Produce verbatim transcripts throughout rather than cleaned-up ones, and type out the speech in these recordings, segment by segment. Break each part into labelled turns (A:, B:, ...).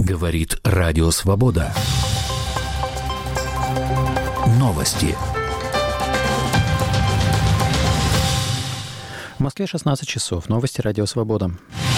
A: Говорит Радио Свобода. Новости.
B: В Москве шестнадцать часов. Новости Радио Свобода.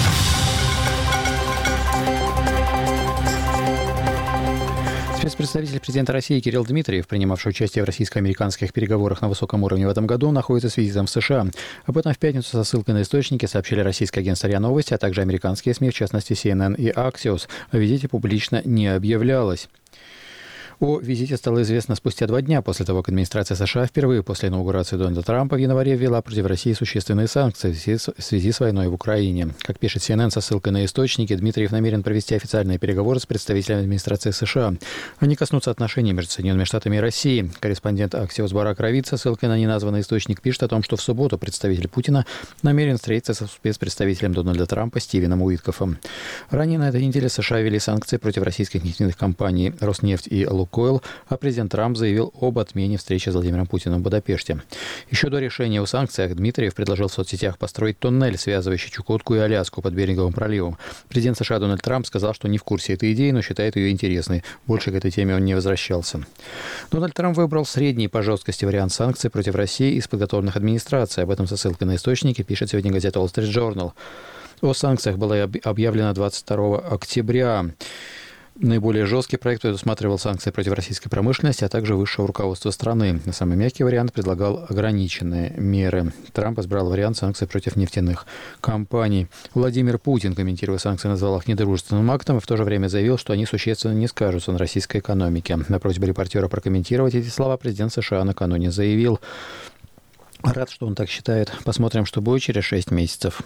B: Спецпредставитель президента России Кирилл Дмитриев, принимавший участие в российско-американских переговорах на высоком уровне в этом году, находится с визитом в США. Об этом в пятницу со ссылкой на источники сообщили российское агентство РИА Новости, а также американские СМИ, в частности Си Эн Эн и Axios. О визите публично не объявлялось. О визите стало известно спустя два дня после того, как администрация США впервые после инаугурации Дональда Трампа в январе ввела против России существенные санкции в связи с войной в Украине. Как пишет Си Эн Эн со ссылкой на источники, Дмитриев намерен провести официальные переговоры с представителями администрации США. Они коснутся отношений между Соединенными Штатами и Россией. Корреспондент Axios Барак Равид со ссылкой на неназванный источник пишет о том, что в субботу представитель Путина намерен встретиться со спецпредставителем Дональда Трампа Стивеном Уиткофом. Ранее на этой неделе США ввели санкции против российских нефтяных компаний «Роснефть» и «Лукойл», а президент Трамп заявил об отмене встречи с Владимиром Путиным в Будапеште. Еще до решения о санкциях Дмитриев предложил в соцсетях построить туннель, связывающий Чукотку и Аляску под Беринговым проливом. Президент США Дональд Трамп сказал, что не в курсе этой идеи, но считает ее интересной. Больше к этой теме он не возвращался. Дональд Трамп выбрал средний по жесткости вариант санкций против России из подготовленных администрацией. Об этом со ссылкой на источники пишет сегодня газета Wall Street Journal. О санкциях было объявлено двадцать второго октября. Наиболее жесткий проект предусматривал санкции против российской промышленности, а также высшего руководства страны. Самый мягкий вариант предлагал ограниченные меры. Трамп избрал вариант санкций против нефтяных компаний. Владимир Путин, комментируя санкции, назвал их недружественным актом и в то же время заявил, что они существенно не скажутся на российской экономике. На просьбу репортера прокомментировать эти слова президент США накануне заявил: «Рад, что он так считает. Посмотрим, что будет через шесть месяцев».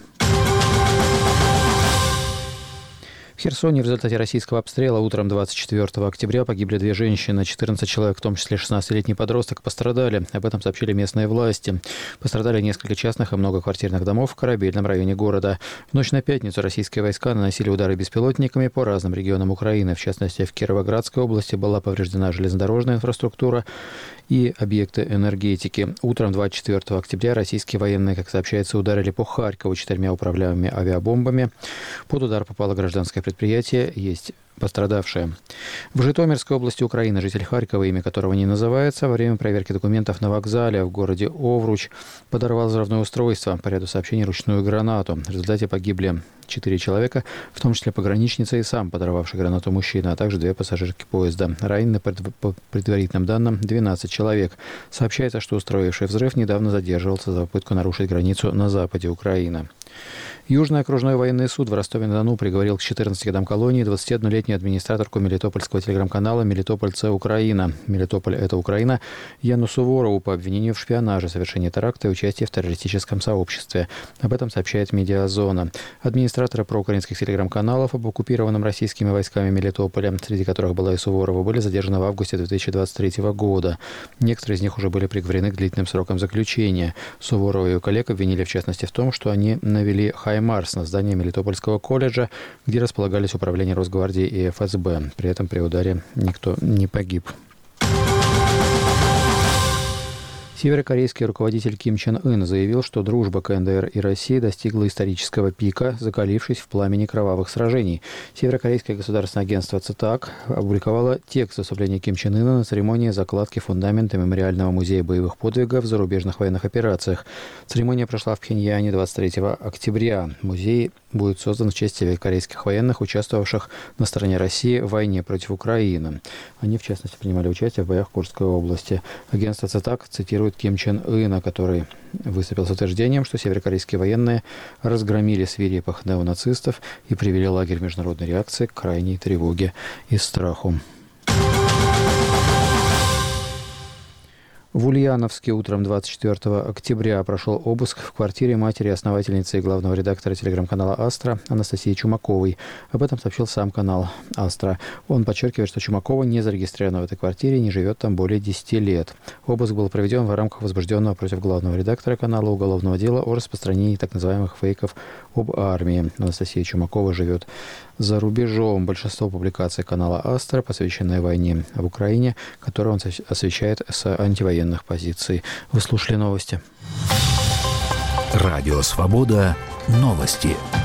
B: В Херсоне в результате российского обстрела утром двадцать четвёртого октября погибли две женщины, четырнадцать человек, в том числе шестнадцатилетний подросток, пострадали. Об этом сообщили местные власти. Пострадали несколько частных и многоквартирных домов в Корабельном районе города. В ночь на пятницу российские войска наносили удары беспилотниками по разным регионам Украины. В частности, в Кировоградской области была повреждена железнодорожная инфраструктура и объекты энергетики. Утром двадцать четвёртого октября российские военные, как сообщается, ударили по Харькову четырьмя управляемыми авиабомбами. Под удар попало гражданское предприятие, есть пострадавшие. В Житомирской области Украины житель Харькова, имя которого не называется, во время проверки документов на вокзале в городе Овруч подорвал взрывное устройство, по ряду сообщений ручную гранату. В результате погибли четыре человека, в том числе пограничница и сам подорвавший гранату мужчина, а также две пассажирки поезда. Ранены, по предварительным данным, двенадцать человек. Сообщается, что устроивший взрыв недавно задерживался за попытку нарушить границу на западе Украины. Южный окружной военный суд в Ростове-на-Дону приговорил к четырнадцати годам колонии двадцатиоднолетнюю администраторку мелитопольского телеграм-канала «Мелитопольцы Украина». Мелитополь – это Украина. Яну Суворову по обвинению в шпионаже, совершении теракта и участии в террористическом сообществе. Об этом сообщает «Медиазона». Администраторы проукраинских телеграм-каналов об оккупированном российскими войсками Мелитополе, среди которых была и Суворова, были задержаны в августе две тысячи двадцать третьего года. Некоторые из них уже были приговорены к длительным срокам заключения. Суворова и ее коллег обвинили в частности в том, что они навели «Хаймарс» на здание Мелитопольского колледжа, где располагались управление Росгвардии и Эф Эс Бэ. При этом при ударе никто не погиб. Северокорейский руководитель Ким Чен Ын заявил, что дружба Ка Эн Дэ Эр и России достигла исторического пика, закалившись в пламени кровавых сражений. Северокорейское государственное агентство Цитак опубликовало текст выступления Ким Чен Ына на церемонии закладки фундамента Мемориального музея боевых подвигов в зарубежных военных операциях. Церемония прошла в Пхеньяне двадцать третьего октября. Музей будет создан в честь северокорейских военных, участвовавших на стороне России в войне против Украины. Они, в частности, принимали участие в боях в Курской области. Агентство Цитак цитирует Ким Чен Ына, который выступил с утверждением, что северокорейские военные разгромили свирепых неонацистов и привели лагерь международной реакции к крайней тревоге и страху. В Ульяновске утром двадцать четвёртого октября прошел обыск в квартире матери основательницы и главного редактора телеграм-канала «Астра» Анастасии Чумаковой. Об этом сообщил сам канал «Астра». Он подчеркивает, что Чумакова не зарегистрирована в этой квартире и не живет там более десяти лет. Обыск был проведен в рамках возбужденного против главного редактора канала уголовного дела о распространении так называемых фейков об армии. Анастасия Чумакова живет за рубежом. Большинство публикаций канала «Астра» посвящены войне в Украине, которую он освещает с антивоенных позиций. Вы слушали новости.
A: Радио Свобода. Новости.